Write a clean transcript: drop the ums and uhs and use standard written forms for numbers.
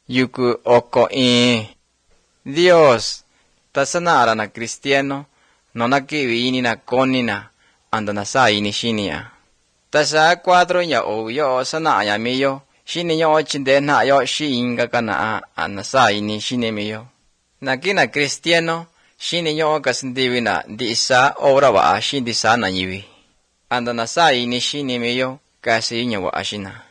yuku oko Dios tasana arana cristiano nonaki ini na konina anda nasa ini shinia. Tasa 4 ya o yo sana ya miyo shini yo chinde na yo shi inga kana anasa ini shini miyo. Nakina cristiano shini yo kasindiwi na di isa ora wa shindi sana yiwi. Anda nasa ini shini miyo kasi nya wa ashina.